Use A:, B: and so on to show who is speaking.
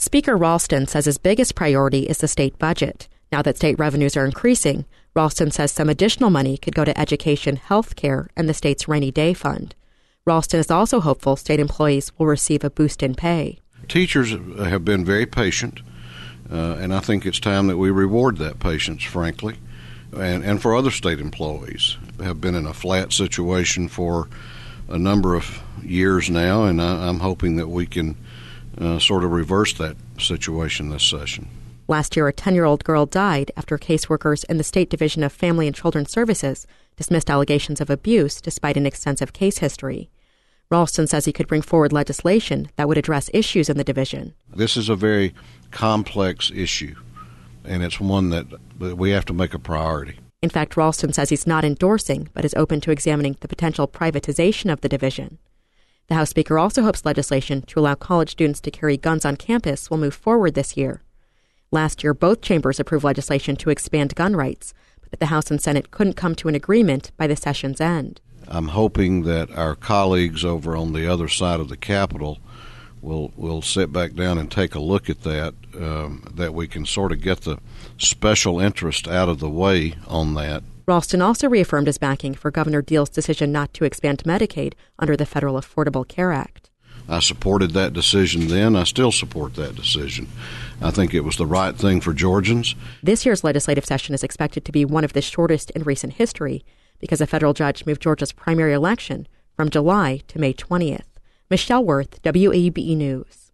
A: Speaker Ralston says his biggest priority is the state budget. Now that state revenues are increasing, Ralston says some additional money could go to education, health care, and the state's rainy day fund. Ralston is also hopeful state employees will receive a boost in pay.
B: Teachers have been very patient, and I think it's time that we reward that patience, frankly. And for other state employees have been in a flat situation for a number of years now, and I'm hoping that we can sort of reverse that situation this session.
A: Last year, a 10-year-old girl died after caseworkers in the State Division of Family and Children's Services dismissed allegations of abuse despite an extensive case history. Ralston says he could bring forward legislation that would address issues in the division.
B: This is a very complex issue, and it's one that we have to make a priority.
A: In fact, Ralston says he's not endorsing, but is open to examining the potential privatization of the division. The House Speaker also hopes legislation to allow college students to carry guns on campus will move forward this year. Last year, both chambers approved legislation to expand gun rights, but the House and Senate couldn't come to an agreement by the session's end.
B: I'm hoping that our colleagues over on the other side of the Capitol will sit back down and take a look at that, that we can sort of get the special interest out of the way on that.
A: Ralston also reaffirmed his backing for Governor Deal's decision not to expand Medicaid under the Federal Affordable Care Act.
B: I supported that decision then. I still support that decision. I think it was the right thing for Georgians.
A: This year's legislative session is expected to be one of the shortest in recent history because a federal judge moved Georgia's primary election from July to May 20th. Michelle Worth, WABE News.